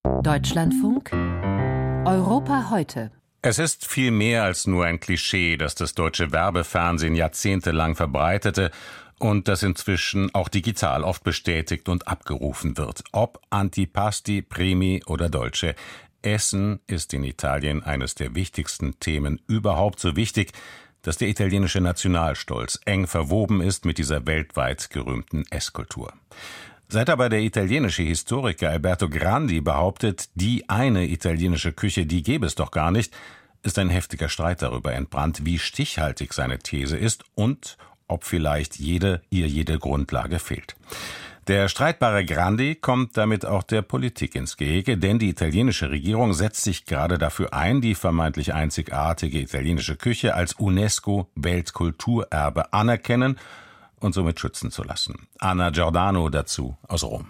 Deutschlandfunk Europa heute. Es ist viel mehr als nur ein Klischee, das das deutsche Werbefernsehen jahrzehntelang verbreitete und das inzwischen auch digital oft bestätigt und abgerufen wird. Ob Antipasti, Primi oder Dolce. Essen ist in Italien eines der wichtigsten Themen überhaupt, so wichtig, dass der italienische Nationalstolz eng verwoben ist mit dieser weltweit gerühmten Esskultur. Seit aber der italienische Historiker Alberto Grandi behauptet, die eine italienische Küche, die gäbe es doch gar nicht, ist ein heftiger Streit darüber entbrannt, wie stichhaltig seine These ist und ob vielleicht jede Grundlage fehlt. Der streitbare Grandi kommt damit auch der Politik ins Gehege, denn die italienische Regierung setzt sich gerade dafür ein, die vermeintlich einzigartige italienische Küche als UNESCO-Weltkulturerbe anerkennen und somit schützen zu lassen. Anna Giordano dazu aus Rom.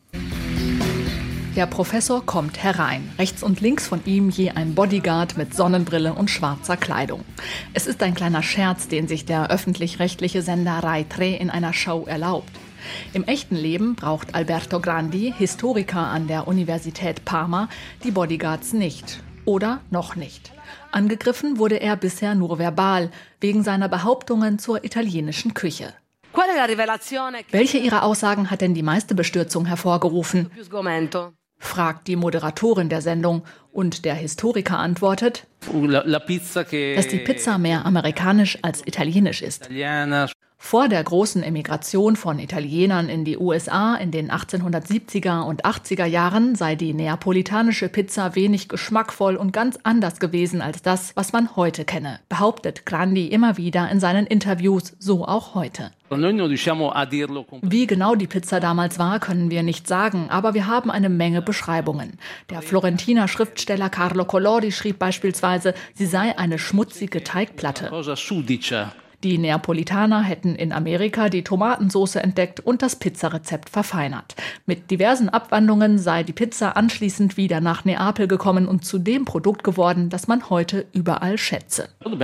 Der Professor kommt herein. Rechts und links von ihm je ein Bodyguard mit Sonnenbrille und schwarzer Kleidung. Es ist ein kleiner Scherz, den sich der öffentlich-rechtliche Sender Rai 3 in einer Show erlaubt. Im echten Leben braucht Alberto Grandi, Historiker an der Universität Parma, die Bodyguards nicht. Oder noch nicht. Angegriffen wurde er bisher nur verbal, wegen seiner Behauptungen zur italienischen Küche. Welche ihrer Aussagen hat denn die meiste Bestürzung hervorgerufen? Fragt die Moderatorin der Sendung und der Historiker antwortet, dass die Pizza mehr amerikanisch als italienisch ist. Vor der großen Emigration von Italienern in die USA in den 1870er und 80er Jahren sei die neapolitanische Pizza wenig geschmackvoll und ganz anders gewesen als das, was man heute kenne, behauptet Grandi immer wieder in seinen Interviews, so auch heute. Wie genau die Pizza damals war, können wir nicht sagen, aber wir haben eine Menge Beschreibungen. Der Florentiner Schriftsteller Carlo Collodi schrieb beispielsweise, sie sei eine schmutzige Teigplatte. Die Neapolitaner hätten in Amerika die Tomatensauce entdeckt und das Pizzarezept verfeinert. Mit diversen Abwandlungen sei die Pizza anschließend wieder nach Neapel gekommen und zu dem Produkt geworden, das man heute überall schätze. Und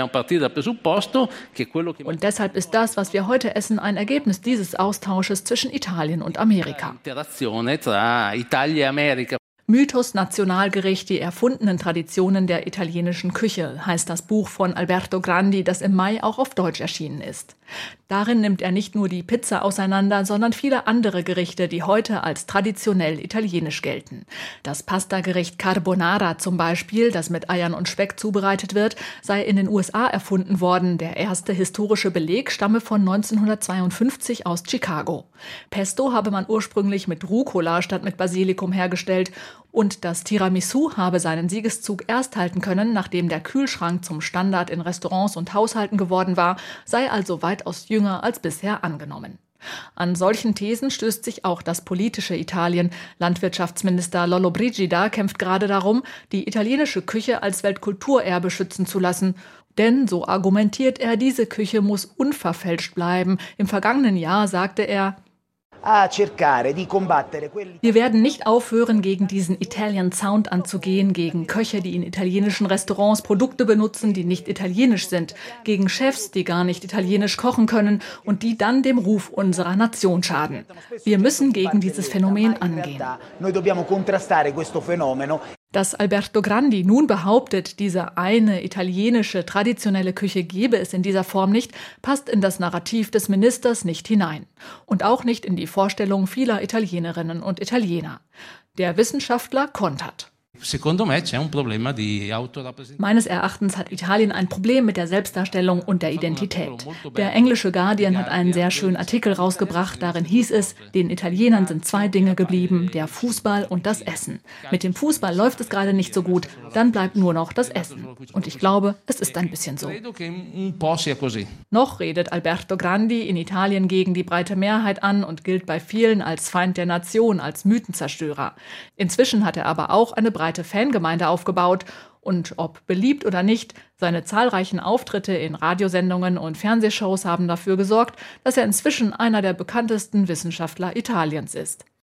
deshalb ist das, was wir heute essen, ein Ergebnis dieses Austausches zwischen Italien und Amerika. Mythos Nationalgericht, die erfundenen Traditionen der italienischen Küche, heißt das Buch von Alberto Grandi, das im Mai auch auf Deutsch erschienen ist. Darin nimmt er nicht nur die Pizza auseinander, sondern viele andere Gerichte, die heute als traditionell italienisch gelten. Das Pastagericht Carbonara zum Beispiel, das mit Eiern und Speck zubereitet wird, sei in den USA erfunden worden. Der erste historische Beleg stamme von 1952 aus Chicago. Pesto habe man ursprünglich mit Rucola statt mit Basilikum hergestellt. Und das Tiramisu habe seinen Siegeszug erst halten können, nachdem der Kühlschrank zum Standard in Restaurants und Haushalten geworden war, sei also weitaus jünger als bisher angenommen. An solchen Thesen stößt sich auch das politische Italien. Landwirtschaftsminister Lollobrigida kämpft gerade darum, die italienische Küche als Weltkulturerbe schützen zu lassen. Denn, so argumentiert er, diese Küche muss unverfälscht bleiben. Im vergangenen Jahr sagte er: Wir werden nicht aufhören, gegen diesen Italian Sound anzugehen, gegen Köche, die in italienischen Restaurants Produkte benutzen, die nicht italienisch sind, gegen Chefs, die gar nicht italienisch kochen können und die dann dem Ruf unserer Nation schaden. Wir müssen gegen dieses Phänomen angehen. Dass Alberto Grandi nun behauptet, diese eine italienische traditionelle Küche gebe es in dieser Form nicht, passt in das Narrativ des Ministers nicht hinein. Und auch nicht in die Vorstellung vieler Italienerinnen und Italiener. Der Wissenschaftler kontert. Meines Erachtens hat Italien ein Problem mit der Selbstdarstellung und der Identität. Der englische Guardian hat einen sehr schönen Artikel rausgebracht. Darin hieß es, den Italienern sind zwei Dinge geblieben, der Fußball und das Essen. Mit dem Fußball läuft es gerade nicht so gut, dann bleibt nur noch das Essen. Und ich glaube, es ist ein bisschen so. Noch redet Alberto Grandi in Italien gegen die breite Mehrheit an und gilt bei vielen als Feind der Nation, als Mythenzerstörer. Inzwischen hat er aber auch eine breite Fangemeinde aufgebaut und ob beliebt oder nicht, seine zahlreichen Auftritte in Radiosendungen und Fernsehshows haben dafür gesorgt, dass er inzwischen einer der bekanntesten Wissenschaftler Italiens ist.